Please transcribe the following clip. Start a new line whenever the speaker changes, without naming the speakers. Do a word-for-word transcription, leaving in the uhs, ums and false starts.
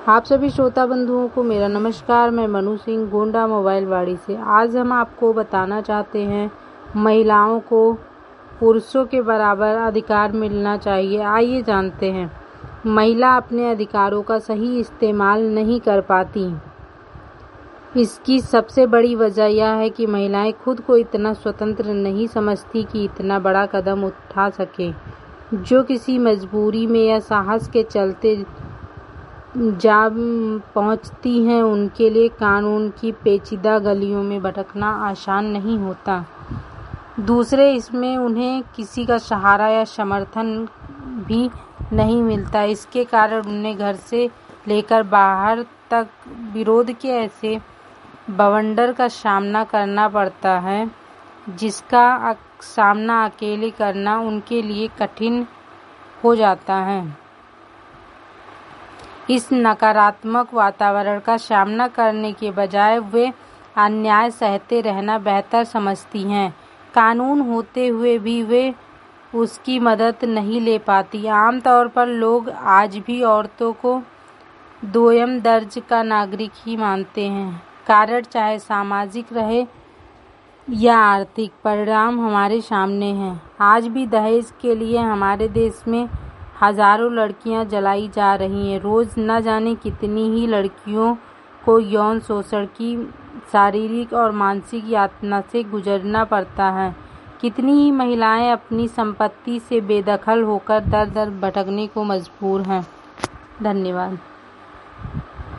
आप सभी श्रोता बंधुओं को मेरा नमस्कार। मैं मनु सिंह गोंडा मोबाइल वाड़ी से। आज हम आपको बताना चाहते हैं महिलाओं को पुरुषों के बराबर अधिकार मिलना चाहिए। आइए जानते हैं। महिला अपने अधिकारों का सही इस्तेमाल नहीं कर पाती। इसकी सबसे बड़ी वजह यह है कि महिलाएं खुद को इतना स्वतंत्र नहीं समझती कि इतना बड़ा कदम उठा सके। जो किसी मजबूरी में या साहस के चलते जा पहुंचती हैं, उनके लिए कानून की पेचीदा गलियों में भटकना आसान नहीं होता। दूसरे, इसमें उन्हें किसी का सहारा या समर्थन भी नहीं मिलता। इसके कारण उन्हें घर से लेकर बाहर तक विरोध के ऐसे बवंडर का सामना करना पड़ता है जिसका सामना अकेले करना उनके लिए कठिन हो जाता है। इस नकारात्मक वातावरण का सामना करने के बजाय वे अन्याय सहते रहना बेहतर समझती हैं। कानून होते हुए भी वे उसकी मदद नहीं ले पाती। आमतौर पर लोग आज भी औरतों को दोयम दर्ज का नागरिक ही मानते हैं। कारण चाहे सामाजिक रहे या आर्थिक, परिणाम हमारे सामने हैं। आज भी दहेज के लिए हमारे देश में हजारों लड़कियां जलाई जा रही हैं। रोज न जाने कितनी ही लड़कियों को यौन शोषण की शारीरिक और मानसिक यातना से गुजरना पड़ता है। कितनी ही महिलाएं अपनी संपत्ति से बेदखल होकर दर दर भटकने को मजबूर हैं। धन्यवाद।